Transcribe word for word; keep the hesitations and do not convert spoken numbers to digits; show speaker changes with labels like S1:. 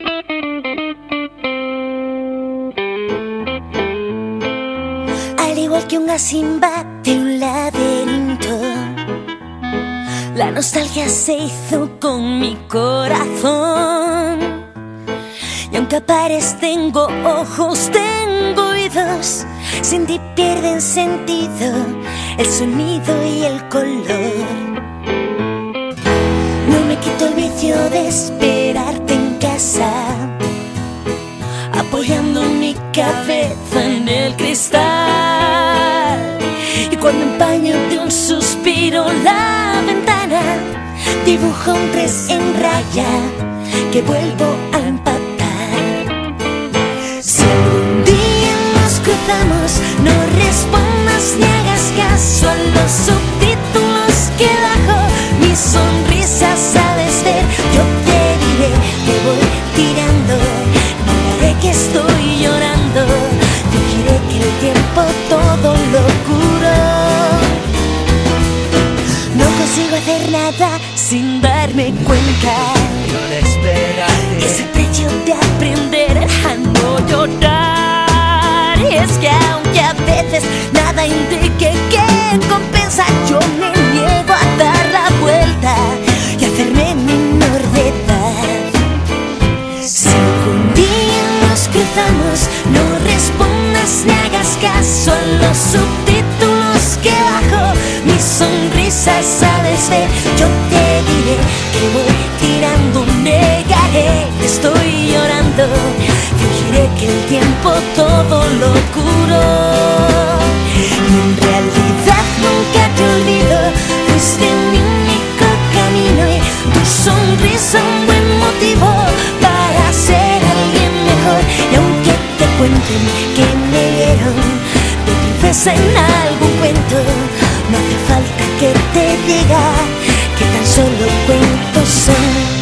S1: Al igual que un gas invade un laberinto, la nostalgia se hizo con mi corazón. Y aunque a pares tengo ojos, tengo oídos, sin ti pierden sentido el sonido y el color. No me quito el vicio de esperarte en casa, apoyando mi cabeza en el cristal. Y cuando empaño de un suspiro la ventana, dibujo un tres en raya que vuelvo a empatar. Si algún día nos cruzamos, no respondas ni hagas caso a los subtítulos que bajo mi sonrisa sabes ver. Yo te diré que voy tirando, negaré que estoy llorando, fingiré que el tiempo todo lo curó. No consigo hacer nada sin darme cuenta.
S2: Yo le esperaré.
S1: Es el precio de aprender a no llorar. Y es que aunque a veces nada indique que compensa, yo me niego a dar la vuelta y hacerme menor de edad. Si algún día nos cruzamos, no respondas ni hagas caso a los subtítulos que bajo mi sonrisa sabes ver. Yo te diré que voy tirando, negaré que estoy llorando, fingiré que el tiempo todo lo curó. Y en realidad nunca te olvido, fuiste mi único camino y tu sonrisa un buen motivo para ser alguien mejor. Y aunque te cuenten que me vieron de princesa en algún cuento, no hace falta que te diga que tan solo cuentos son.